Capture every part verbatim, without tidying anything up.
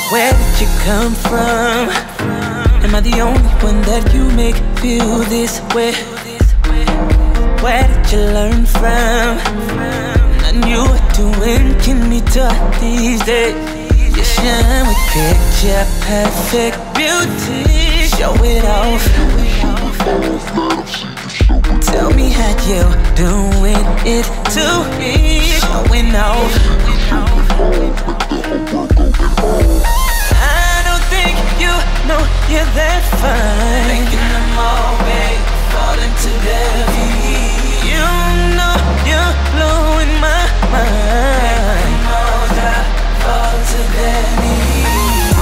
Where did you come from? Am I the only one that you make feel this way? Where did you learn from? None you are doing can be taught these days. You shine with picture perfect beauty. Show it off. Tell me how you doing it to me. Showing off. I don't think you know you're that fine. Thinking I'm always falling to their feet. You know you're blowing my mind. Making more that fall to their knees.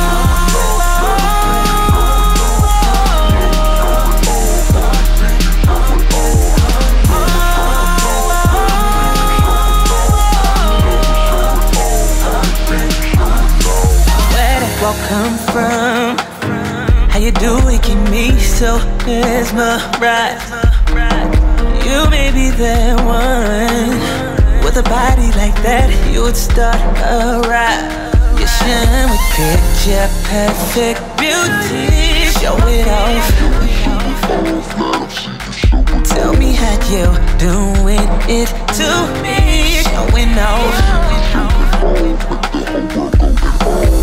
Where did walk come from? How you do it, keep me so mesmerized. You may be that one. With a body like that, you would start a ride. You shine with picture perfect beauty. Show it off. Tell me how you doing it to me. Showing off.